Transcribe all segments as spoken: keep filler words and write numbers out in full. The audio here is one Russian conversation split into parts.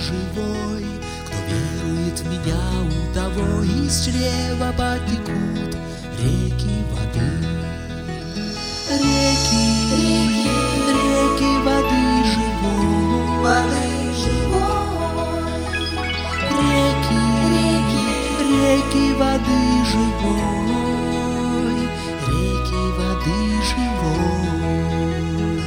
живой. Кто верует в меня, у того из чрева потекут реки воды. Реки, реки, реки воды живой, воды живой. реки, реки, реки воды живой, реки воды живой.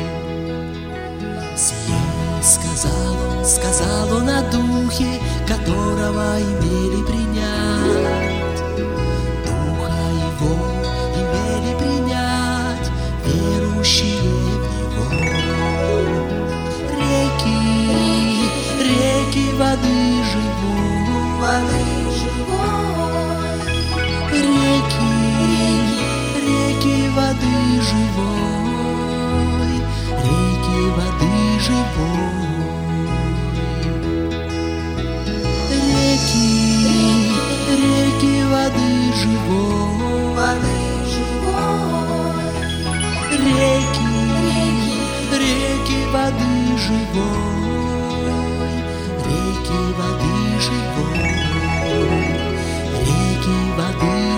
Сие сказал он, сказал он о духе, которого имели принять. Духа его имели принять верующие в него. Реки, реки воды живой, Воды живой. реки, реки воды живой, реки воды живой. Реки, реки воды живой, Воды живой. реки, реки воды живой, реки воды живой, реки воды